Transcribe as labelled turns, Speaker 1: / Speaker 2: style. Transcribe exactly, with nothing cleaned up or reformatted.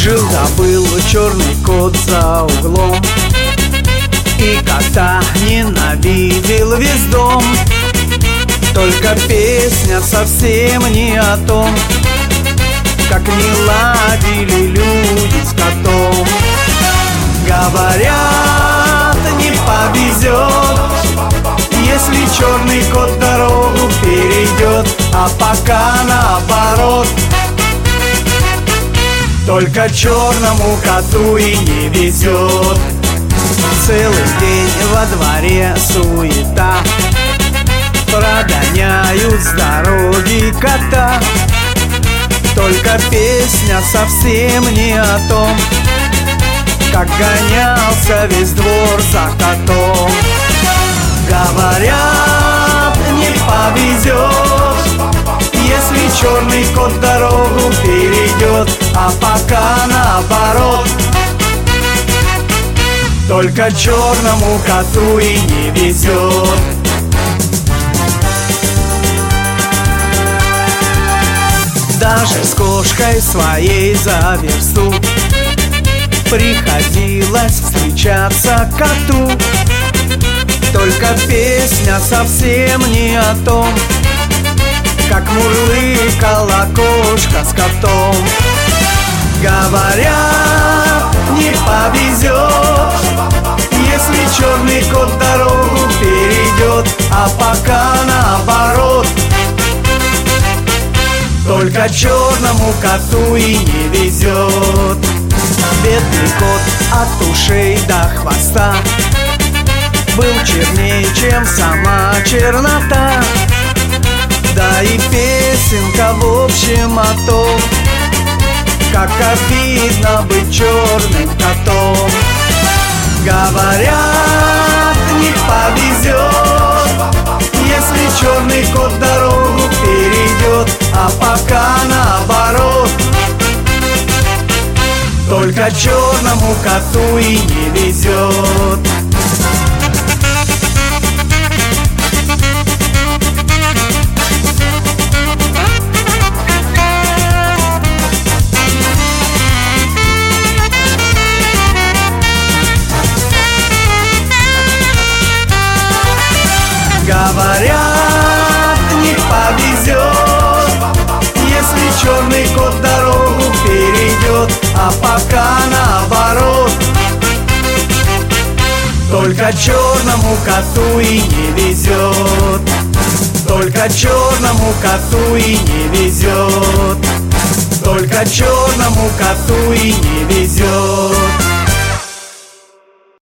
Speaker 1: Жил-да был черный кот за углом, и кота ненавидел весь дом. Только песня совсем не о том, как не ладили люди с котом. Говорят, не повезет, если черный кот дорогу перейдет, а пока наоборот. Только черному коту и не везет. Целый день во дворе суета, прогоняют с дороги кота. Только песня совсем не о том, как гонялся весь двор за котом. Говорят, не повезет, если черный кот дорогу перейдет, а пока наоборот. Только черному коту и не везет. Даже с кошкой своей за версту приходилось встречаться коту. Только песня совсем не о том, как мурлыкала кошка с котом. Говорят, не повезет, если черный кот дорогу перейдет, а пока наоборот. Только черному коту и не везет. Бедный кот от ушей до хвоста был чернее, чем сама чернота. Да и песенка в общем о том, как обидно быть черным котом. Говорят, не повезет, если черный кот дорогу перейдет, а пока наоборот. Только черному коту и не везет. Говорят, не повезет, если черный кот дорогу перейдет, а пока наоборот. Только черному коту и не везет. Только черному коту и не везет. Только черному коту и не везет.